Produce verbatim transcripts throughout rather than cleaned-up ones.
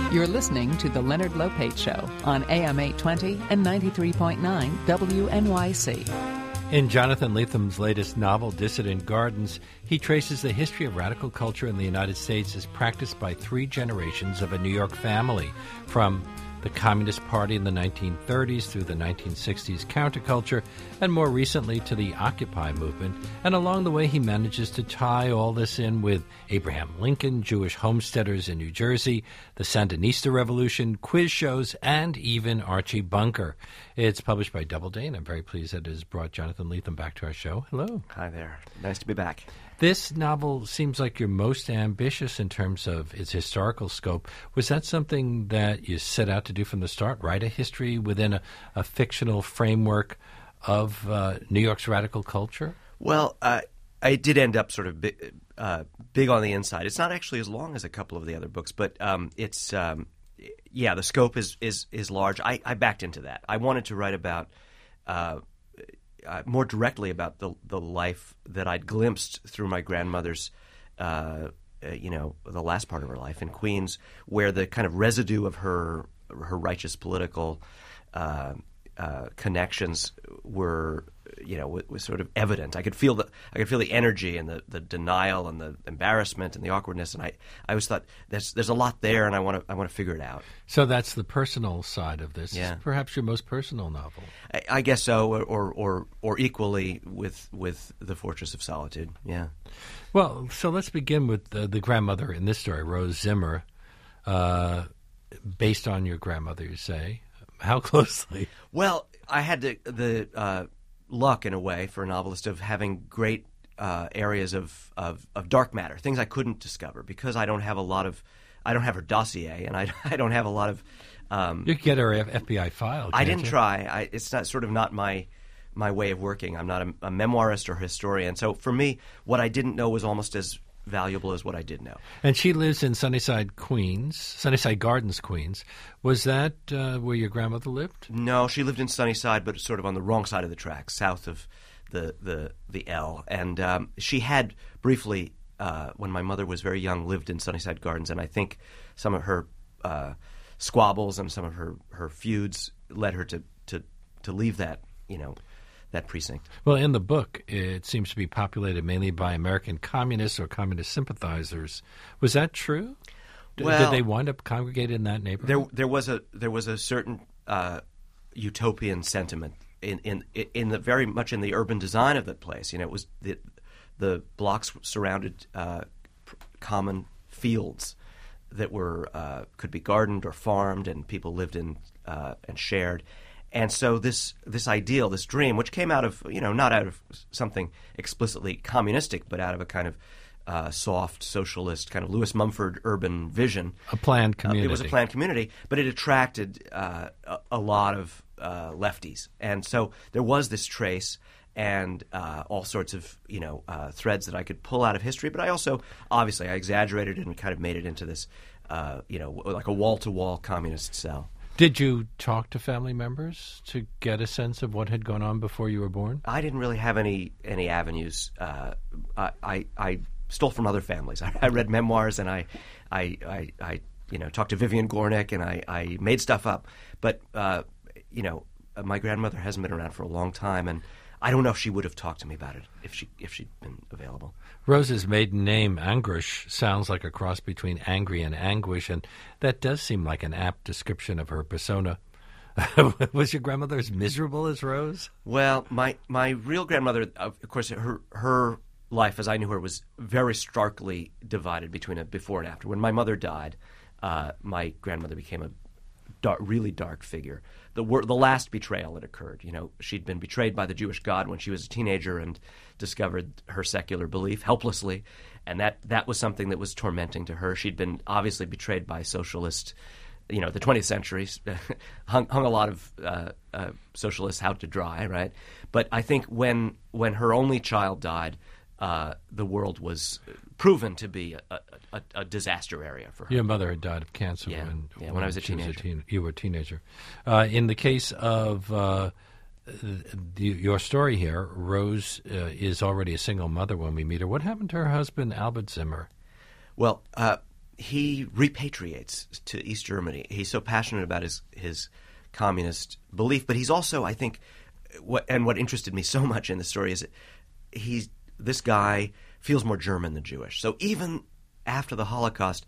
You're listening to The Leonard Lopate Show on A M eight twenty and ninety-three point nine W N Y C. In Jonathan Letham's latest novel, Dissident Gardens, he traces the history of radical culture in the United States as practiced by three generations of a New York family, from the Communist Party in the nineteen thirties through the nineteen sixties counterculture, and more recently to the Occupy movement. And along the way, he manages to tie all this in with Abraham Lincoln, Jewish homesteaders in New Jersey, the Sandinista Revolution, quiz shows, and even Archie Bunker. It's published by Doubleday, and I'm very pleased that it has brought Jonathan Lethem back to our show. Hello. Hi there. Nice to be back. This novel seems like you're most ambitious in terms of its historical scope. Was that something that you set out to do from the start, write a history within a, a fictional framework of uh, New York's radical culture? Well, uh, I did end up sort of big, uh, big on the inside. It's not actually as long as a couple of the other books, but um, it's, um, yeah, the scope is, is, is large. I, I backed into that. I wanted to write about uh, Uh, more directly about the the life that I'd glimpsed through my grandmother's, uh, uh, you know, the last part of her life in Queens, where the kind of residue of her her righteous political uh, uh, connections were, you know, w- was sort of evident. I could feel the I could feel the energy and the, the denial and the embarrassment and the awkwardness, and I, I always thought there's there's a lot there, and I want to I want to figure it out. So that's the personal side of this. Yeah. It's perhaps your most personal novel. I, I guess so, or, or or or equally with with The Fortress of Solitude. Yeah. Well, so let's begin with the, the grandmother in this story, Rose Zimmer, uh, based on your grandmother, you say. How closely? Well, I had the, the uh, luck, in a way, for a novelist of having great uh, areas of, of, of dark matter, things I couldn't discover because I don't have a lot of, I don't have her dossier, and I, I don't have a lot of. Um, you could get her F B I file. I didn't you? try. I, it's not sort of not my my way of working. I'm not a, a memoirist or historian, so for me, what I didn't know was almost as valuable as what I did know. And she lives in Sunnyside, Queens, Sunnyside Gardens, Queens. Was that uh, where your grandmother lived? No, she lived in Sunnyside, but sort of on the wrong side of the tracks, south of the the, the L. And um, she had briefly, uh, when my mother was very young, lived in Sunnyside Gardens, and I think some of her uh, squabbles and some of her, her feuds led her to, to, to leave that, you know, that precinct. Well, in the book, it seems to be populated mainly by American communists or communist sympathizers. Was that true? D- well, did they wind up congregated in that neighborhood? There, there was a there was a certain uh, utopian sentiment in, in in the very much in the urban design of that place. You know, it was the the blocks surrounded uh, common fields that were uh, could be gardened or farmed, and people lived in uh, and shared. And so this this ideal, this dream, which came out of, you know, not out of something explicitly communistic, but out of a kind of uh, soft socialist, kind of Lewis Mumford urban vision. A planned community. Uh, it was a planned community, but it attracted uh, a, a lot of uh, lefties. And so there was this trace and uh, all sorts of, you know, uh, threads that I could pull out of history. But I also, obviously, I exaggerated it and kind of made it into this, uh, you know, like a wall-to-wall communist cell. Did you talk to family members to get a sense of what had gone on before you were born? I didn't really have any any avenues. Uh, I, I I stole from other families. I, I read memoirs, and I, I I I you know talked to Vivian Gornick, and I, I made stuff up. But uh, you know, my grandmother hasn't been around for a long time, and I don't know if she would have talked to me about it if she if she'd been available. Rose's maiden name, Anguish, sounds like a cross between angry and anguish, and that does seem like an apt description of her persona. Was your grandmother as miserable as Rose? Well, my my real grandmother, of course, her her life as I knew her was very starkly divided between a before and after. When my mother died, uh, my grandmother became a dark, really dark figure. The wor- the last betrayal that occurred, you know, she'd been betrayed by the Jewish God when she was a teenager and discovered her secular belief helplessly, and that, that was something that was tormenting to her. She'd been obviously betrayed by socialist, you know, the twentieth century hung, hung a lot of uh, uh, socialists out to dry, right? But I think when when her only child died, uh, the world was proven to be a, a, a disaster area for her. Your mother had died of cancer yeah. when, yeah, when, when I was a she teenager. Was a teen, you were a teenager. Uh, in the case of uh, the, your story here, Rose uh, is already a single mother when we meet her. What happened to her husband, Albert Zimmer? Well, uh, he repatriates to East Germany. He's so passionate about his his communist belief, but he's also, I think, what and what interested me so much in the story is that he's this guy feels more German than Jewish. So even after the Holocaust,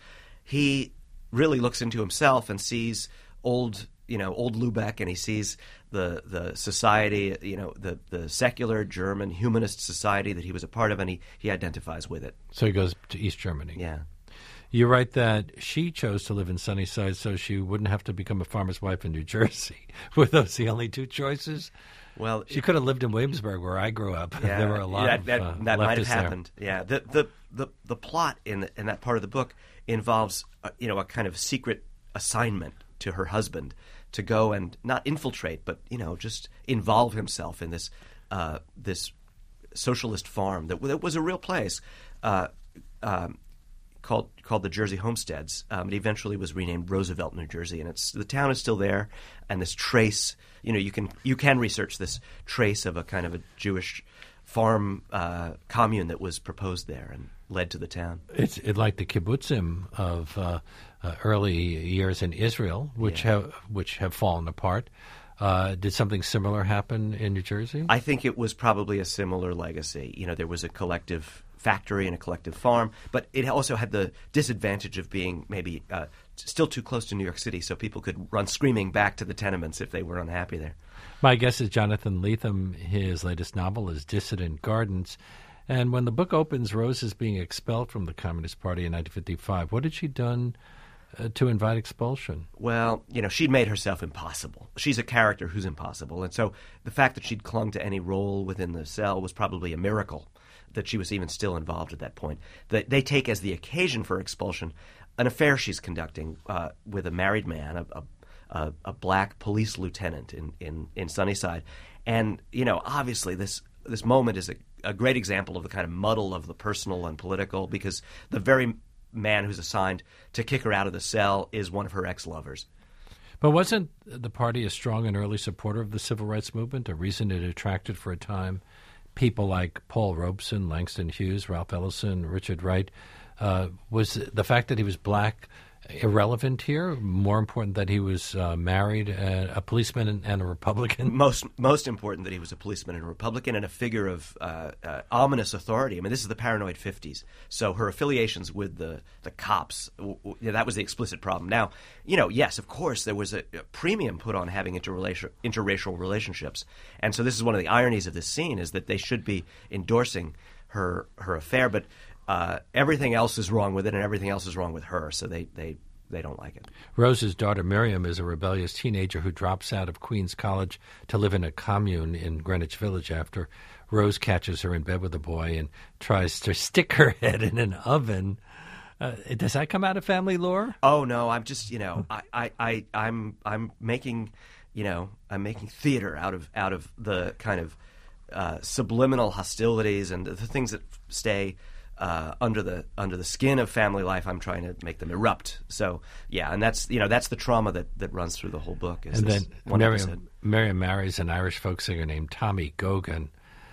he really looks into himself and sees old, you know, old Lubeck, and he sees the the society, you know, the, the secular German humanist society that he was a part of, and he, he identifies with it. So he goes to East Germany. Yeah. You write that she chose to live in Sunnyside so she wouldn't have to become a farmer's wife in New Jersey. Were those the only two choices? Well, she could have lived in Williamsburg, where I grew up. Yeah, there were a lot that, of that, uh, that might have leftists there. happened. Yeah, the the the, the plot in the, in that part of the book involves uh, you know a kind of secret assignment to her husband to go and not infiltrate, but you know just involve himself in this uh, this socialist farm that, that was a real place. Uh, um, Called called the Jersey Homesteads. Um, it eventually was renamed Roosevelt, New Jersey, and it's the town is still there. And this trace, you know, you can you can research this trace of a kind of a Jewish farm uh, commune that was proposed there and led to the town. It's it like the kibbutzim of uh, uh, early years in Israel, which Yeah. have which have fallen apart. Uh, did something similar happen in New Jersey? I think it was probably a similar legacy. You know, there was a collective factory and a collective farm, but it also had the disadvantage of being maybe uh, still too close to New York City, so people could run screaming back to the tenements if they were unhappy there. My guest is Jonathan Lethem. His latest novel is Dissident Gardens. And when the book opens, Rose is being expelled from the Communist Party in nineteen fifty-five. What had she done uh, to invite expulsion? Well, you know, she'd made herself impossible. She's a character who's impossible. And so the fact that she'd clung to any role within the cell was probably a miracle that she was even still involved at that point. That they take as the occasion for expulsion an affair she's conducting uh, with a married man, a, a, a, a black police lieutenant in, in, in Sunnyside. And, you know, obviously this this moment is a, a great example of the kind of muddle of the personal and political, because the very man who's assigned to kick her out of the cell is one of her ex-lovers. But wasn't the party a strong and early supporter of the civil rights movement, a reason it attracted for a time people like Paul Robeson, Langston Hughes, Ralph Ellison, Richard Wright? Uh, was the fact that he was black irrelevant here? More important that he was uh, married, uh, a policeman and, and a Republican? Most most important that he was a policeman and a Republican and a figure of uh, uh, ominous authority. I mean, this is the paranoid fifties. So her affiliations with the, the cops, w- w- that was the explicit problem. Now, you know, yes, of course, there was a, a premium put on having interrelation, interracial relationships. And so this is one of the ironies of this scene, is that they should be endorsing her her affair, but Uh, everything else is wrong with it, and everything else is wrong with her, so they, they, they don't like it. Rose's daughter, Miriam, is a rebellious teenager who drops out of Queens College to live in a commune in Greenwich Village after Rose catches her in bed with a boy and tries to stick her head in an oven. Uh, does that come out of family lore? Oh, no, I'm just, you know, I, I, I, I'm I'm making, you know, I'm making theater out of out of the kind of uh, subliminal hostilities and the, the things that stay Uh, under the under the skin of family life. I'm trying to make them erupt. So yeah, and that's you know that's the trauma that, that runs through the whole book. Is and this then one Miriam, episode. Miriam marries an Irish folk singer named Tommy Gogan.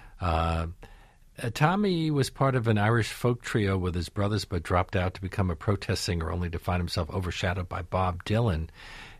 Uh, uh, Tommy was part of an Irish folk trio with his brothers, but dropped out to become a protest singer, only to find himself overshadowed by Bob Dylan.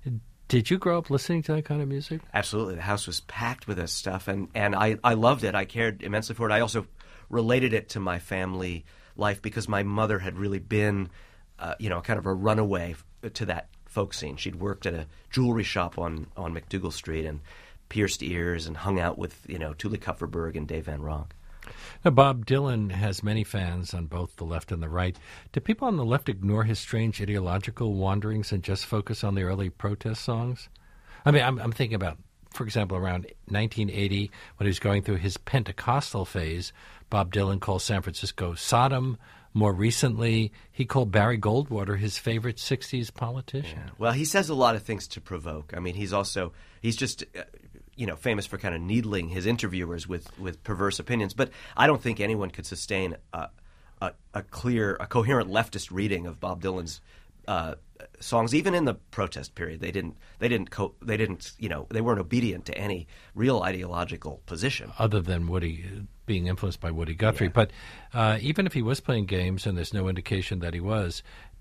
Did you grow up listening to that kind of music? Absolutely, the house was packed with this stuff, and and I I loved it. I cared immensely for it. I also related it to my family life because my mother had really been, uh, you know, kind of a runaway f- to that folk scene. She'd worked at a jewelry shop on, on McDougal Street and pierced ears and hung out with, you know, Tuli Kupferberg and Dave Van Ronk. Now, Bob Dylan has many fans on both the left and the right. Do people on the left ignore his strange ideological wanderings and just focus on the early protest songs? I mean, I'm, I'm thinking about, for example, around nineteen eighty, when he was going through his Pentecostal phase, Bob Dylan called San Francisco Sodom. More recently, he called Barry Goldwater his favorite sixties politician. Yeah. Well, he says a lot of things to provoke. I mean, he's also, he's just, uh, you know, famous for kind of needling his interviewers with, with perverse opinions. But I don't think anyone could sustain a, a, a clear, a coherent leftist reading of Bob Dylan's uh, songs, even in the protest period. They didn't, they didn't, co- they didn't, you know, they weren't obedient to any real ideological position. Other than Woody, being influenced by Woody Guthrie. Yeah. But uh, even if he was playing games, and there's no indication that he was,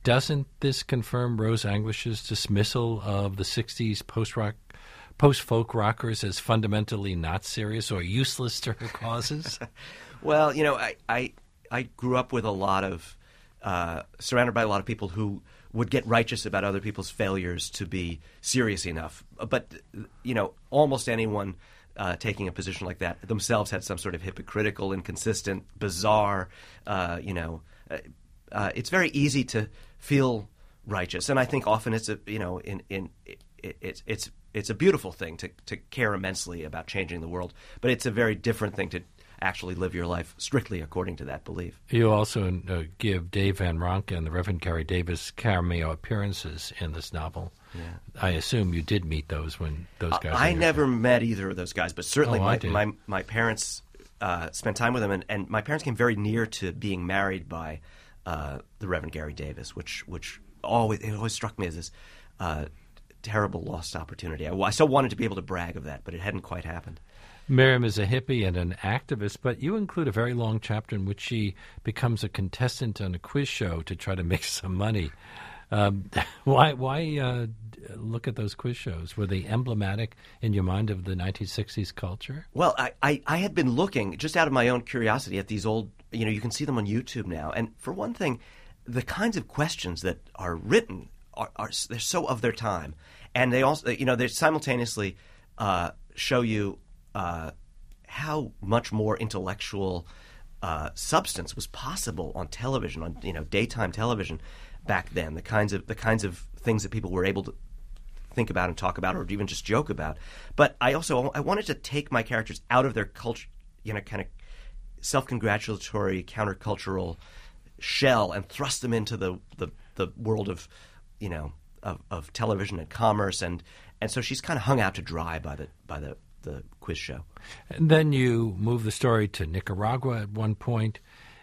doesn't this confirm Rose English's dismissal of the sixties post-rock, post-folk rockers as fundamentally not serious or useless to her causes? Well, you know, I, I, I grew up with a lot of, uh, surrounded by a lot of people who would get righteous about other people's failures to be serious enough. But, you know, almost anyone uh, taking a position like that themselves had some sort of hypocritical, inconsistent, bizarre, uh, you know, uh, uh, it's very easy to feel righteous. And I think often it's a, you know, in, in it, it, it's, it's, it's a beautiful thing to, to care immensely about changing the world. But it's a very different thing to actually live your life strictly according to that belief. You also uh, give Dave Van Ronk and the Reverend Gary Davis cameo appearances in this novel. Yeah. I assume you did meet those when those guys uh, I were never there. met either of those guys, but certainly oh, my, I did. my my parents uh, spent time with them, and, and my parents came very near to being married by uh, the Reverend Gary Davis, which which always it always struck me as this uh, terrible lost opportunity. I, I still wanted to be able to brag of that, but it hadn't quite happened. Miriam is a hippie and an activist, but you include a very long chapter in which she becomes a contestant on a quiz show to try to make some money. Um, why why uh, look at those quiz shows? Were they emblematic in your mind of the nineteen sixties culture? Well, I, I, I had been looking, just out of my own curiosity, at these old, you know, you can see them on YouTube now. And for one thing, the kinds of questions that are written, are, are they're so of their time. And they also, you know, they simultaneously uh, show you Uh, how much more intellectual uh, substance was possible on television, on you know daytime television back then. The kinds of the kinds of things that people were able to think about and talk about, or even just joke about. But I also I wanted to take my characters out of their culture, you know, kind of self-congratulatory, countercultural shell, and thrust them into the the, the world of you know of, of television and commerce, and and so she's kind of hung out to dry by the by the. the quiz show. And then you move the story to Nicaragua at one point,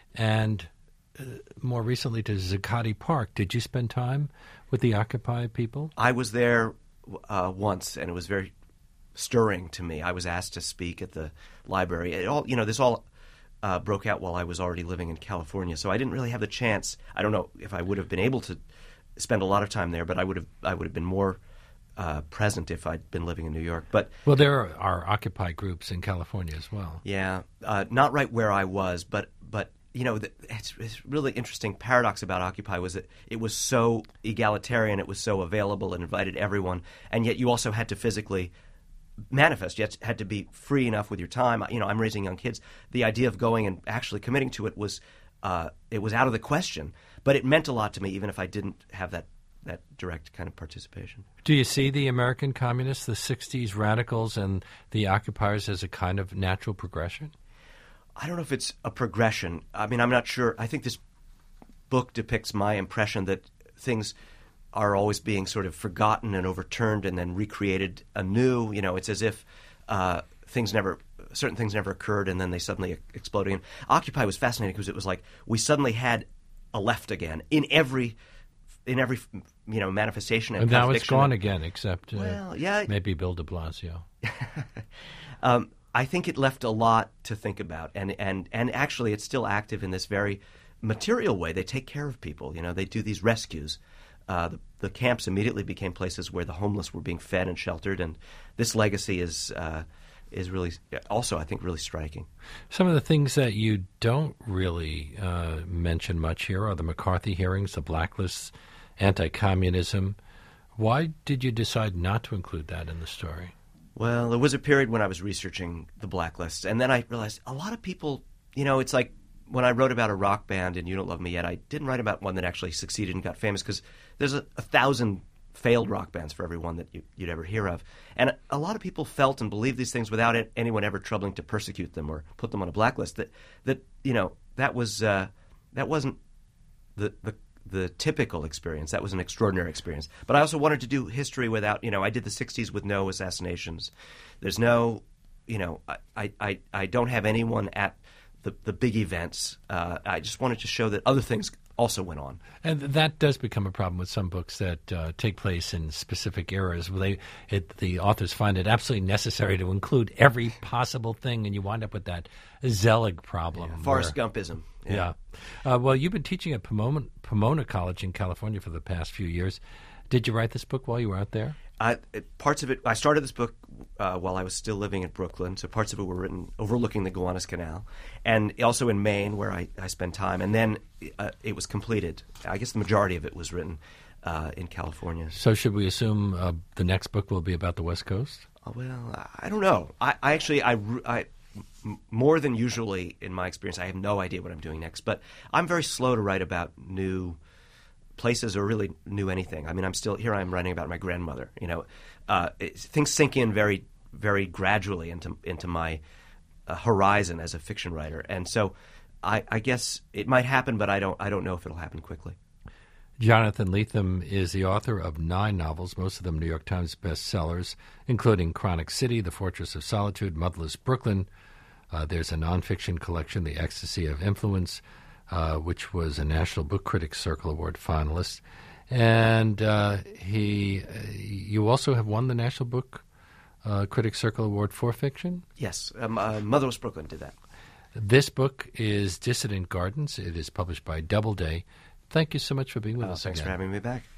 and uh, more recently to Zuccotti Park. Did you spend time with the Occupy people? I was there uh, once, and it was very stirring to me. I was asked to speak at the library. It all, you know, this all uh, broke out while I was already living in California, so I didn't really have the chance. I don't know if I would have been able to spend a lot of time there, but I would have. I would have been more Uh, present if I'd been living in New York. But well, there are, are Occupy groups in California as well. Yeah, uh, not right where I was, but but you know, the, it's, it's really interesting paradox about Occupy was that it was so egalitarian, it was so available and invited everyone, and yet you also had to physically manifest. You had to be free enough with your time. You know, I'm raising young kids. The idea of going and actually committing to it was uh, it was out of the question, but it meant a lot to me, even if I didn't have that. that direct kind of participation. Do you see the American communists, the sixties radicals, and the occupiers as a kind of natural progression? I don't know if it's a progression. I mean, I'm not sure. I think this book depicts my impression that things are always being sort of forgotten and overturned and then recreated anew. You know, it's as if uh, things never, certain things never occurred and then they suddenly exploded. And Occupy was fascinating because it was like we suddenly had a left again in every in every you know manifestation and, and now it's gone again, except uh, well, yeah, maybe Bill de Blasio. um, I think it left a lot to think about, and and and actually, it's still active in this very material way. They take care of people. You know, they do these rescues. Uh, the, the camps immediately became places where the homeless were being fed and sheltered, and this legacy is uh, is really also, I think, really striking. Some of the things that you don't really uh, mention much here are the McCarthy hearings, the blacklists, anti-communism. Why did you decide not to include that in the story? Well, there was a period when I was researching the blacklists, and then I realized a lot of people, you know, it's like when I wrote about a rock band and You Don't Love Me Yet, I didn't write about one that actually succeeded and got famous because there's a, a thousand failed rock bands for every one that you, you'd ever hear of. And a lot of people felt and believed these things without it, anyone ever troubling to persecute them or put them on a blacklist. That, that you know, that was uh, that wasn't the, the the typical experience. That was an extraordinary experience. But I also wanted to do history without, you know, I did the sixties with no assassinations. There's no, you know, I I, I don't have anyone at the, the big events. Uh, I just wanted to show that other things also went on. And that does become a problem with some books that uh, take place in specific eras where they, it, the authors find it absolutely necessary to include every possible thing, and you wind up with that Zelig problem. Yeah, Forrest Gumpism. Yeah. Uh, well, you've been teaching at Pomona, Pomona College in California for the past few years. Did you write this book while you were out there? I, it, parts of it, I started this book uh, while I was still living in Brooklyn, so parts of it were written overlooking the Gowanus Canal, and also in Maine, where I, I spent time. And then uh, it was completed. I guess the majority of it was written uh, in California. So should we assume uh, the next book will be about the West Coast? Uh, well, I don't know. I, I actually, I, I, more than usually in my experience, I have no idea what I'm doing next. But I'm very slow to write about new places or really knew anything. I mean, I'm still here. I'm writing about my grandmother. You know, uh, it, things sink in very, very gradually into into my uh, horizon as a fiction writer, and so I, I guess it might happen, but I don't. I don't know if it'll happen quickly. Jonathan Lethem is the author of nine novels, most of them New York Times bestsellers, including Chronic City, The Fortress of Solitude, Motherless Brooklyn. Uh, there's a nonfiction collection, The Ecstasy of Influence, Uh, which was a National Book Critics Circle Award finalist, and uh, he. Uh, you also have won the National Book uh, Critics Circle Award for fiction. Yes, um, uh, Motherless Brooklyn did that. This book is Dissident Gardens. It is published by Doubleday. Thank you so much for being with uh, us. Thanks again. for having me back.